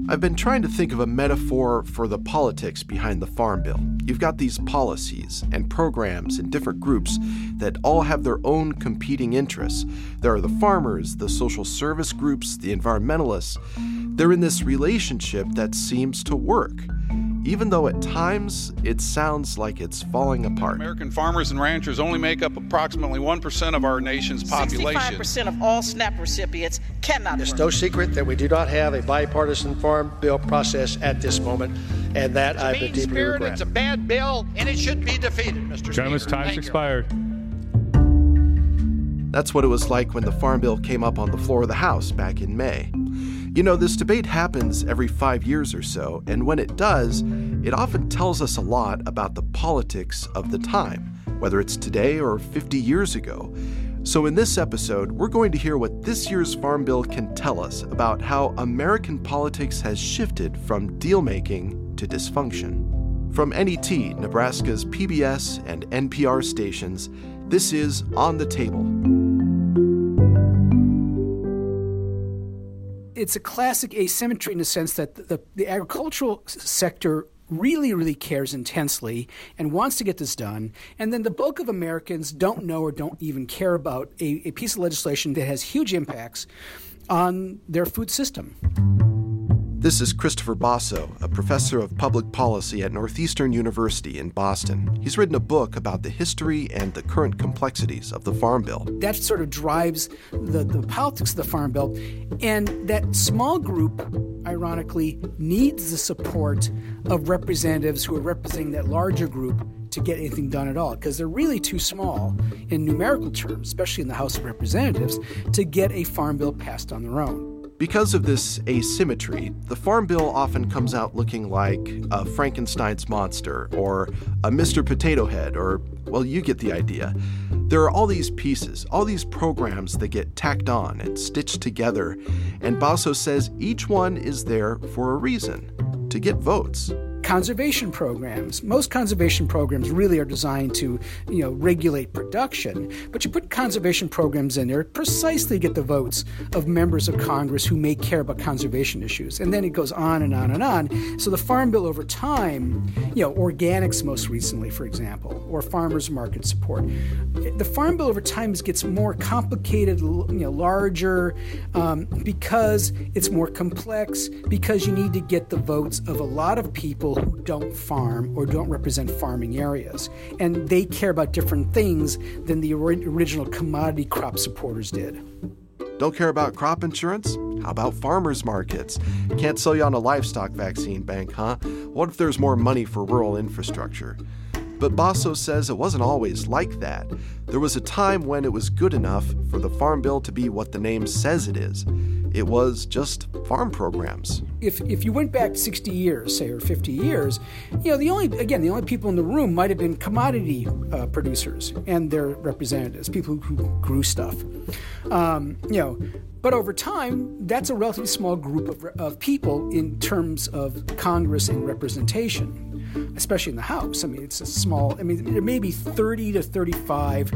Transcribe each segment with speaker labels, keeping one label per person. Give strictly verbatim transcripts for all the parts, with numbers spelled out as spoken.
Speaker 1: I've been trying to think of a metaphor for the politics behind the Farm Bill. You've got these policies and programs in different groups that all have their own competing interests. There are the farmers, the social service groups, the environmentalists. They're in this relationship that seems to work, even though at times it sounds like it's falling apart.
Speaker 2: American farmers and ranchers only make up approximately one percent of our nation's population.
Speaker 3: sixty-five percent of all SNAP recipients cannot
Speaker 4: It's
Speaker 3: work.
Speaker 4: no secret that we do not have a bipartisan farm bill process at this moment, and that I deeply
Speaker 5: spirit,
Speaker 4: regret.
Speaker 5: It's a bad bill, and it should be defeated, Mister
Speaker 6: Gentleman's
Speaker 5: Speaker.
Speaker 6: time's
Speaker 5: Thank
Speaker 6: expired.
Speaker 1: That's what it was like when the Farm Bill came up on the floor of the House back in May. You know, this debate happens every five years or so, and when it does, it often tells us a lot about the politics of the time, whether it's today or fifty years ago. So in this episode, we're going to hear what this year's Farm Bill can tell us about how American politics has shifted from deal-making to dysfunction. From N E T, Nebraska's P B S and N P R stations, this is On the Table.
Speaker 7: It's a classic asymmetry in the sense that the, the agricultural sector really, really cares intensely and wants to get this done. And then the bulk of Americans don't know or don't even care about a, a piece of legislation that has huge impacts on their food system.
Speaker 1: This is Christopher Basso, a professor of public policy at Northeastern University in Boston. He's written a book about the history and the current complexities of the Farm Bill.
Speaker 7: That sort of drives the, the politics of the Farm Bill. And that small group, ironically, needs the support of representatives who are representing that larger group to get anything done at all, because they're really too small in numerical terms, especially in the House of Representatives, to get a Farm Bill passed on their own.
Speaker 1: Because of this asymmetry, the Farm Bill often comes out looking like a Frankenstein's monster or a Mister Potato Head, or, well, you get the idea. There are all these pieces, all these programs that get tacked on and stitched together, and Basso says each one is there for a reason, to get votes.
Speaker 7: Conservation programs. Most conservation programs really are designed to, you know, regulate production, but you put conservation programs in there precisely to get the votes of members of Congress who may care about conservation issues. And then it goes on and on and on. So the Farm Bill over time, you know, organics most recently, for example, or farmers market support. The Farm Bill over time gets more complicated, you know, larger, um, because it's more complex, because you need to get the votes of a lot of people who don't farm or don't represent farming areas. And they care about different things than the ori- original commodity crop supporters did.
Speaker 1: Don't care about crop insurance? How about farmers markets? Can't sell you on a livestock vaccine bank, huh? What if there's more money for rural infrastructure? But Basso says it wasn't always like that. There was a time when it was good enough for the Farm Bill to be what the name says it is. It was just farm programs.
Speaker 7: If if you went back sixty years, say, or fifty years, you know, the only, again, the only people in the room might have been commodity uh, producers and their representatives, people who, who grew stuff. Um, you know, but over time, that's a relatively small group of, of people in terms of Congress and representation, especially in the House. I mean, it's a small, I mean, there may be thirty to thirty-five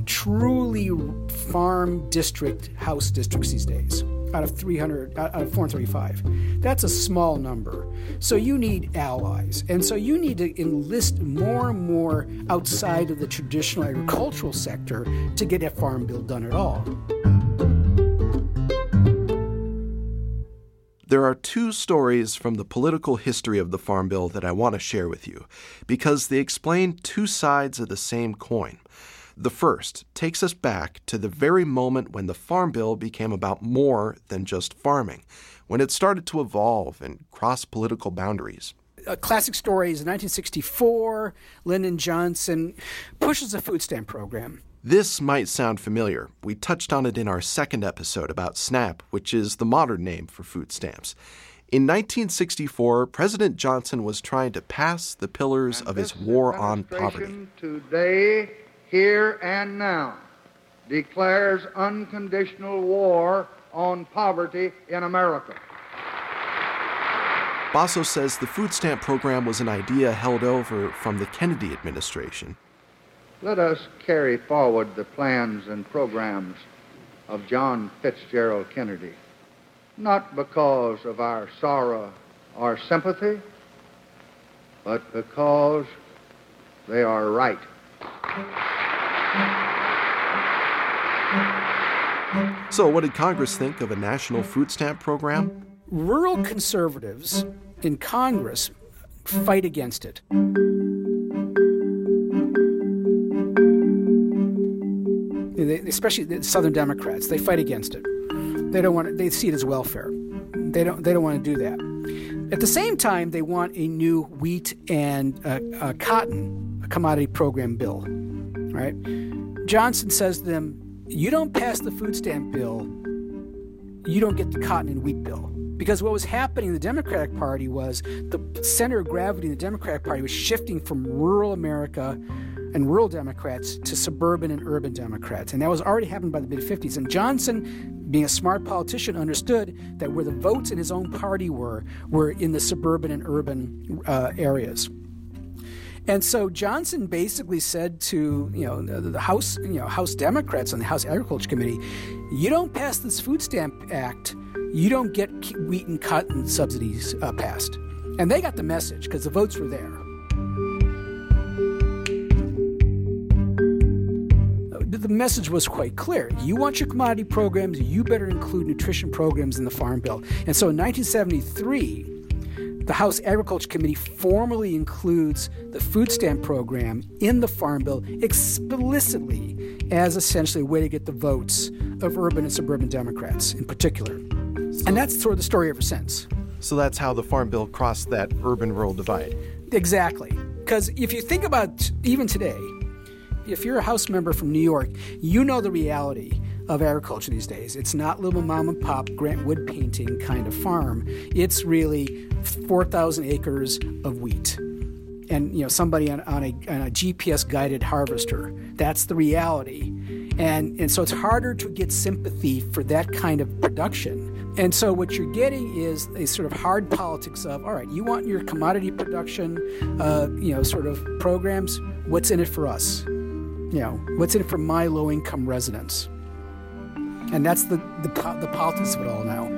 Speaker 7: truly farm district House districts these days, out of three hundred, out of four hundred thirty-five. That's a small number. So you need allies. And so you need to enlist more and more outside of the traditional agricultural sector to get a farm bill done at all.
Speaker 1: There are two stories from the political history of the Farm Bill that I want to share with you, because they explain two sides of the same coin. The first takes us back to the very moment when the Farm Bill became about more than just farming, when it started to evolve and cross political boundaries.
Speaker 7: A classic story is in nineteen sixty-four, Lyndon Johnson pushes a food stamp program.
Speaker 1: This might sound familiar. We touched on it in our second episode about SNAP, which is the modern name for food stamps. In nineteen sixty-four, President Johnson was trying to pass the pillars of his war on poverty.
Speaker 8: Today, here and now, declares unconditional war on poverty in America.
Speaker 1: Basso says the food stamp program was an idea held over from the Kennedy administration.
Speaker 8: Let us carry forward the plans and programs of John Fitzgerald Kennedy. not because of our sorrow or sympathy, but because they are right.
Speaker 1: So what did Congress think of a national food stamp program?
Speaker 7: Rural conservatives in Congress fight against it. They, especially the Southern Democrats, they fight against it. They don't want it, they see it as welfare. They don't. They don't want to do that. At the same time, they want a new wheat and uh, uh, cotton a commodity program bill. Right? Johnson says to them, "You don't pass the food stamp bill, you don't get the cotton and wheat bill." Because what was happening in the Democratic Party was the center of gravity in the Democratic Party was shifting from rural America and rural Democrats to suburban and urban Democrats. And that was already happening by the mid-fifties. And Johnson, being a smart politician, understood that where the votes in his own party were, were in the suburban and urban uh, areas. And so Johnson basically said to, you know, the, the House, you know, House Democrats on the House Agriculture Committee, you don't pass this Food Stamp Act, you don't get wheat and cotton subsidies uh, passed. And they got the message because the votes were there. The message was quite clear. You want your commodity programs, you better include nutrition programs in the Farm Bill. And so in nineteen seventy-three, the House Agriculture Committee formally includes the food stamp program in the Farm Bill explicitly as essentially a way to get the votes of urban and suburban Democrats in particular. And that's sort of the story ever since.
Speaker 1: So that's how the Farm Bill crossed that urban-rural divide.
Speaker 7: Exactly. Because if you think about even today, if you're a House member from New York, you know the reality of agriculture these days. It's not little mom and pop Grant Wood painting kind of farm. It's really four thousand acres of wheat. And, you know, somebody on, on, a, on a G P S-guided harvester. That's the reality. And, and so it's harder to get sympathy for that kind of production. And so what you're getting is a sort of hard politics of, all right, you want your commodity production, uh, you know, sort of programs, what's in it for us? You know, what's in it for my low-income residents? And that's the, the, the politics of it all now.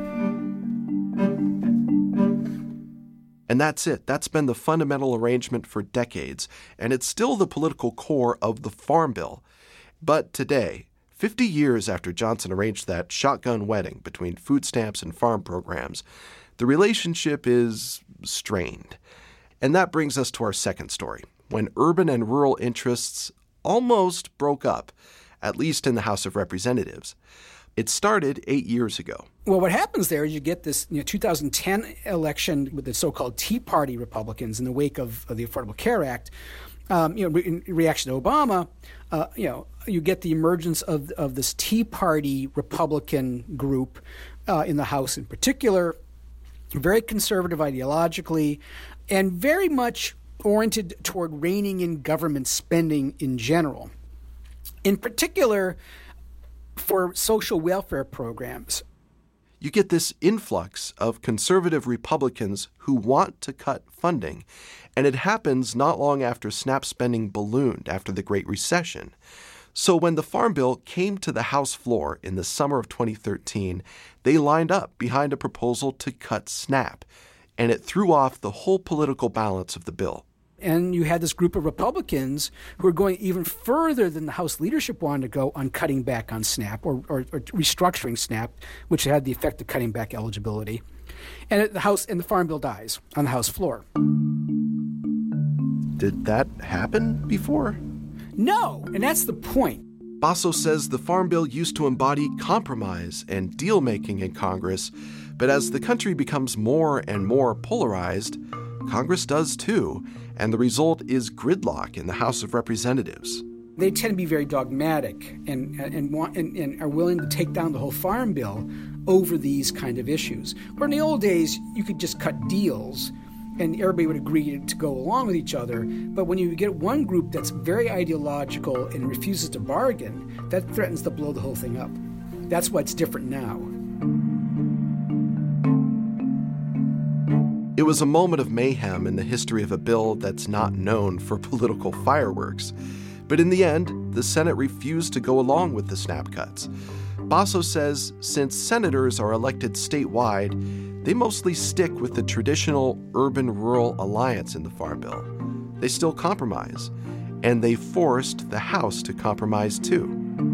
Speaker 1: And that's it. That's been the fundamental arrangement for decades, and it's still the political core of the Farm Bill. But today, fifty years after Johnson arranged that shotgun wedding between food stamps and farm programs, the relationship is strained. And that brings us to our second story, when urban and rural interests almost broke up, at least in the House of Representatives. It started eight years ago.
Speaker 7: Well, what happens there is you get this you know, two thousand ten election with the so-called Tea Party Republicans in the wake of, of the Affordable Care Act. Um, you know, in reaction to Obama, uh, you know, you get the emergence of of this Tea Party Republican group uh, in the House, in particular, very conservative ideologically, and very much oriented toward reining in government spending in general. In particular, for social welfare programs.
Speaker 1: You get this influx of conservative Republicans who want to cut funding, and it happens not long after SNAP spending ballooned after the Great Recession. So when the Farm Bill came to the House floor in the summer of twenty thirteen, they lined up behind a proposal to cut SNAP, and it threw off the whole political balance of the bill.
Speaker 7: And you had this group of Republicans who were going even further than the House leadership wanted to go on cutting back on SNAP or, or, or restructuring SNAP, which had the effect of cutting back eligibility. And the House and the Farm Bill dies on the House floor.
Speaker 1: Did that happen before?
Speaker 7: No, and that's the point.
Speaker 1: Basso says the Farm Bill used to embody compromise and deal-making in Congress, but as the country becomes more and more polarized, Congress does too, and the result is gridlock in the House of Representatives.
Speaker 7: They tend to be very dogmatic and and want and, and are willing to take down the whole Farm Bill over these kind of issues. Where in the old days, you could just cut deals and everybody would agree to go along with each other. But when you get one group that's very ideological and refuses to bargain, that threatens to blow the whole thing up. That's what's different now.
Speaker 1: It was a moment of mayhem in the history of a bill that's not known for political fireworks. But in the end, the Senate refused to go along with the SNAP cuts. Basso says since senators are elected statewide, they mostly stick with the traditional urban-rural alliance in the Farm Bill. They still compromise, and they forced the House to compromise too.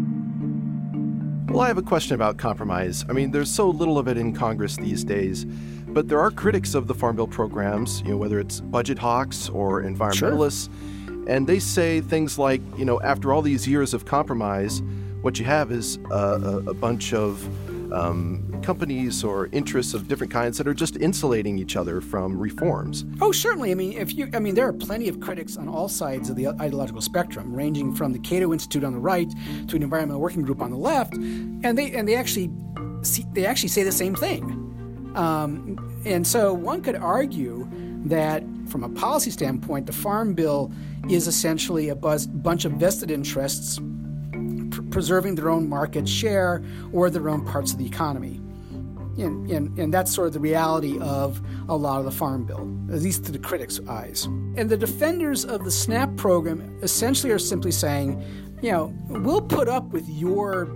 Speaker 1: Well, I have a question about compromise. I mean, there's so little of it in Congress these days, but there are critics of the Farm Bill programs, you know, whether it's budget hawks or environmentalists, sure. And they say things like, you know, after all these years of compromise, what you have is a, a, a bunch of um, companies or interests of different kinds that are just insulating each other from reforms.
Speaker 7: Oh, certainly. I mean, if you, I mean, there are plenty of critics on all sides of the ideological spectrum, ranging from the Cato Institute on the right to an environmental working group on the left, and they and they actually see, they actually say the same thing. Um, and so one could argue that from a policy standpoint, the Farm Bill is essentially a buzz, bunch of vested interests pr- preserving their own market share or their own parts of the economy. And, and, and that's sort of the reality of a lot of the Farm Bill, at least to the critics' eyes. And the defenders of the SNAP program essentially are simply saying, you know, we'll put up with your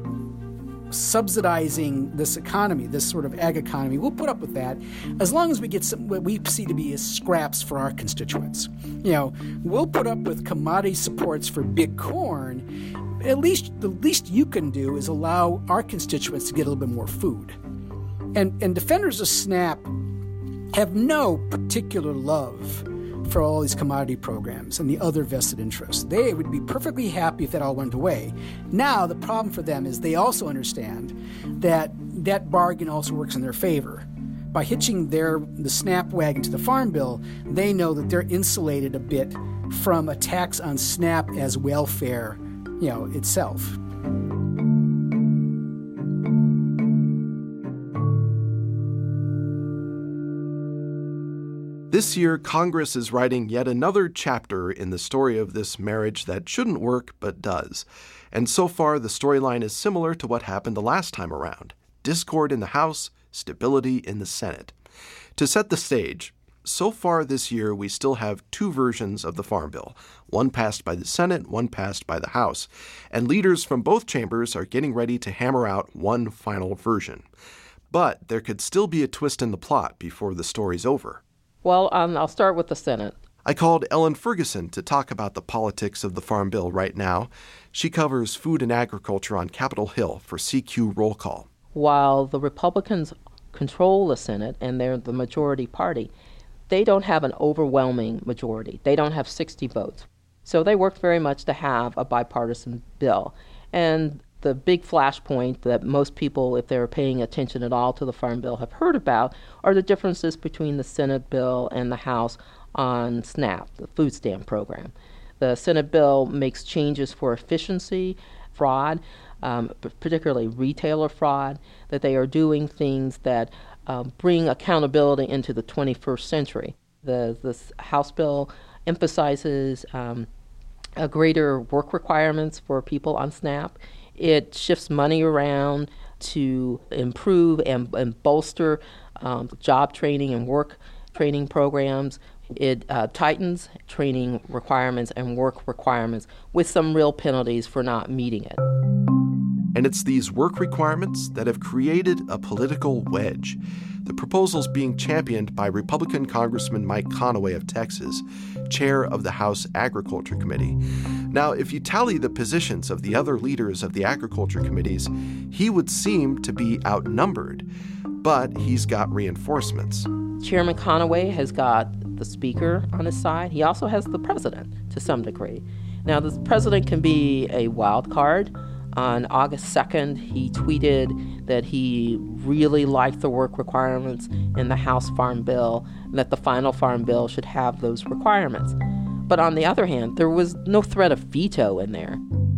Speaker 7: subsidizing this economy, this sort of ag economy. We'll put up with that as long as we get some what we see to be as scraps for our constituents. You know, we'll put up with commodity supports for big corn. At least the least you can do is allow our constituents to get a little bit more food. And and defenders of SNAP have no particular love for all these commodity programs and the other vested interests. They would be perfectly happy if that all went away. Now, the problem for them is they also understand that that bargain also works in their favor. By hitching their the SNAP wagon to the Farm Bill, they know that they're insulated a bit from a tax on SNAP as welfare, you know, itself.
Speaker 1: This year, Congress is writing yet another chapter in the story of this marriage that shouldn't work but does. And so far, the storyline is similar to what happened the last time around. Discord in the House, stability in the Senate. To set the stage, so far this year, we still have two versions of the Farm Bill, one passed by the Senate, one passed by the House. And leaders from both chambers are getting ready to hammer out one final version. But there could still be a twist in the plot before the story's over.
Speaker 6: Well, um, I'll start with the Senate.
Speaker 1: I called Ellen Ferguson to talk about the politics of the Farm Bill right now. She covers food and agriculture on Capitol Hill for C Q Roll Call.
Speaker 6: While the Republicans control the Senate and they're the majority party, they don't have an overwhelming majority. They don't have sixty votes. So they worked very much to have a bipartisan bill. And the big flashpoint that most people, if they're paying attention at all to the Farm Bill, have heard about are the differences between the Senate bill and the House on SNAP, the food stamp program. The Senate bill makes changes for efficiency, fraud, um, particularly retailer fraud, that they are doing things that um, bring accountability into the twenty-first century. The, the House bill emphasizes um, a greater work requirements for people on SNAP. It shifts money around to improve and, and bolster um, job training and work training programs. It uh, tightens training requirements and work requirements with some real penalties for not meeting it.
Speaker 1: And it's these work requirements that have created a political wedge. The proposal's being championed by Republican Congressman Mike Conaway of Texas, chair of the House Agriculture Committee. Now, if you tally the positions of the other leaders of the agriculture committees, he would seem to be outnumbered, but he's got reinforcements.
Speaker 6: Chairman Conaway has got the Speaker on his side. He also has the President to some degree. Now, the President can be a wild card. On August second, he tweeted that he really liked the work requirements in the House Farm Bill and that the final Farm Bill should have those requirements. But on the other hand, there was no threat of veto in there.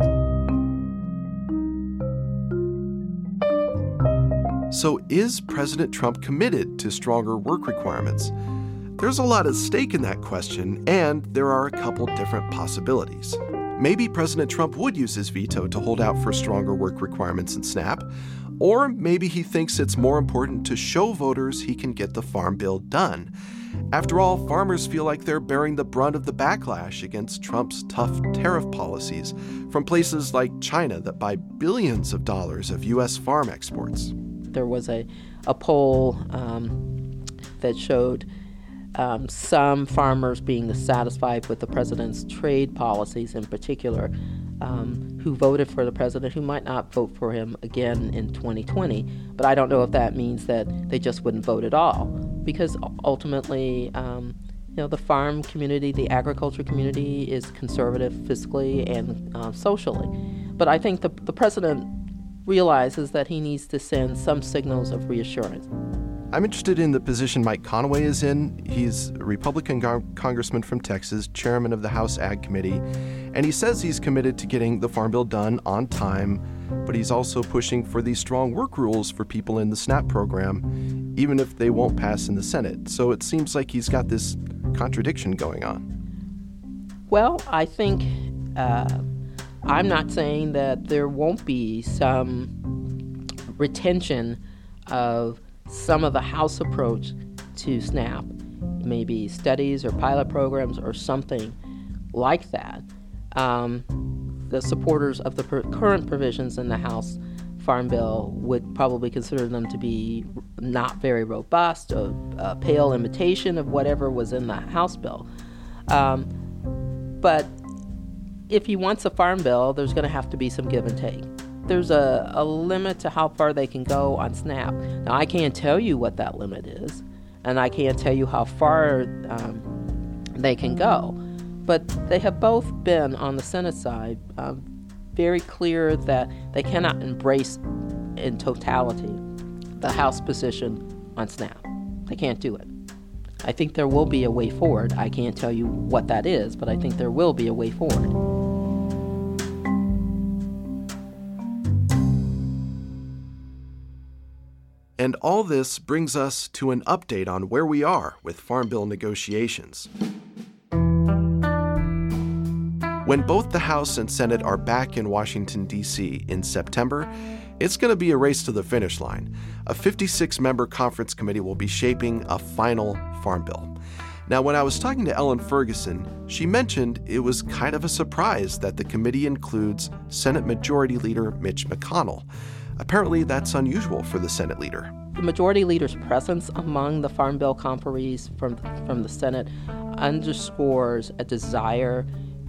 Speaker 1: So is President Trump committed to stronger work requirements? There's a lot at stake in that question, and there are a couple different possibilities. Maybe President Trump would use his veto to hold out for stronger work requirements in SNAP, or maybe he thinks it's more important to show voters he can get the Farm Bill done. After all, farmers feel like they're bearing the brunt of the backlash against Trump's tough tariff policies from places like China that buy billions of dollars of U S farm exports.
Speaker 6: There was a, a poll um, that showed um, some farmers being dissatisfied with the president's trade policies in particular, um, who voted for the president, who might not vote for him again in twenty twenty. But I don't know if that means that they just wouldn't vote at all, because ultimately, um, you know, the farm community, the agriculture community is conservative fiscally and uh, socially. But I think the, the president realizes that he needs to send some signals of reassurance.
Speaker 1: I'm interested in the position Mike Conaway is in. He's a Republican go- congressman from Texas, chairman of the House Ag Committee, and he says he's committed to getting the Farm Bill done on time, but he's also pushing for these strong work rules for people in the SNAP program, even if they won't pass in the Senate. So it seems like he's got this contradiction going on.
Speaker 6: Well, I think uh, I'm not saying that there won't be some retention of some of the House approach to SNAP, maybe studies or pilot programs or something like that. Um, the supporters of the per- current provisions in the House Farm Bill would probably consider them to be not very robust, a, a pale imitation of whatever was in the House bill. Um, but if he wants a Farm Bill, there's going to have to be some give and take. There's a, a limit to how far they can go on SNAP. Now, I can't tell you what that limit is, and I can't tell you how far um, they can go. But they have both been, on the Senate side, um, very clear that they cannot embrace in totality the House position on SNAP. They can't do it. I think there will be a way forward. I can't tell you what that is, but I think there will be a way forward.
Speaker 1: And all this brings us to an update on where we are with Farm Bill negotiations. When both the House and Senate are back in Washington, D C in September, it's going to be a race to the finish line. A fifty-six member conference committee will be shaping a final Farm Bill. Now, when I was talking to Ellen Ferguson, she mentioned it was kind of a surprise that the committee includes Senate Majority Leader Mitch McConnell. Apparently, that's unusual for the Senate leader.
Speaker 6: The Majority Leader's presence among the Farm Bill conferees from, from the Senate underscores a desire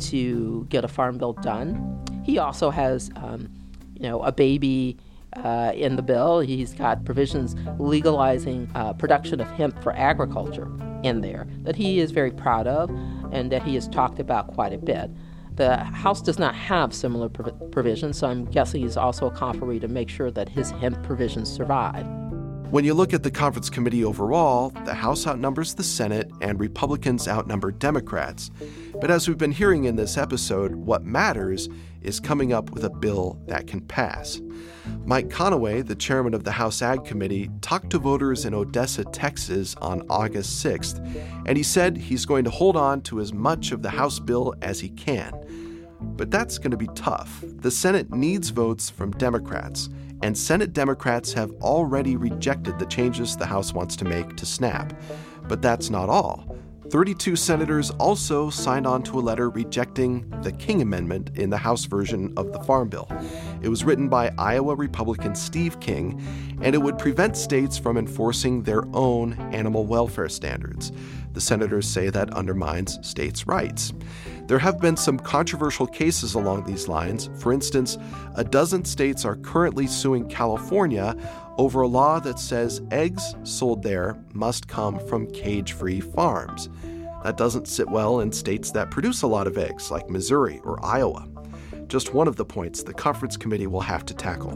Speaker 6: to get a Farm Bill done. He also has, um, you know, a baby uh, in the bill. He's got provisions legalizing uh, production of hemp for agriculture in there that he is very proud of and that he has talked about quite a bit. The House does not have similar prov- provisions, so I'm guessing he's also a conferee to make sure that his hemp provisions survive.
Speaker 1: When you look at the conference committee overall, the House outnumbers the Senate and Republicans outnumber Democrats. But as we've been hearing in this episode, what matters is coming up with a bill that can pass. Mike Conaway, the chairman of the House Ag Committee, talked to voters in Odessa, Texas on August sixth, and he said he's going to hold on to as much of the House bill as he can. But that's going to be tough. The Senate needs votes from Democrats, and Senate Democrats have already rejected the changes the House wants to make to SNAP. But that's not all. thirty-two senators also signed on to a letter rejecting the King Amendment in the House version of the Farm Bill. It was written by Iowa Republican Steve King, and it would prevent states from enforcing their own animal welfare standards. The senators say that undermines states' rights. There have been some controversial cases along these lines. For instance, a dozen states are currently suing California over a law that says eggs sold there must come from cage-free farms. That doesn't sit well in states that produce a lot of eggs, like Missouri or Iowa. Just one of the points the conference committee will have to tackle.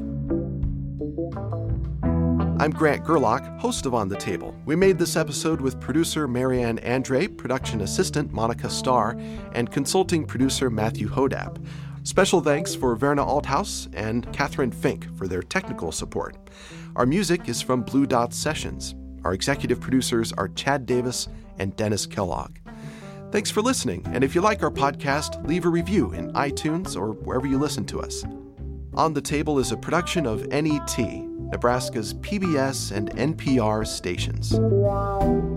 Speaker 1: I'm Grant Gerlach, host of On the Table. We made this episode with producer Marianne Andre, production assistant Monica Starr, and consulting producer Matthew Hodap. Special thanks for Verna Althaus and Catherine Fink for their technical support. Our music is from Blue Dot Sessions. Our executive producers are Chad Davis and Dennis Kellogg. Thanks for listening, and if you like our podcast, leave a review in iTunes or wherever you listen to us. On the Table is a production of N E T, Nebraska's P B S and N P R stations.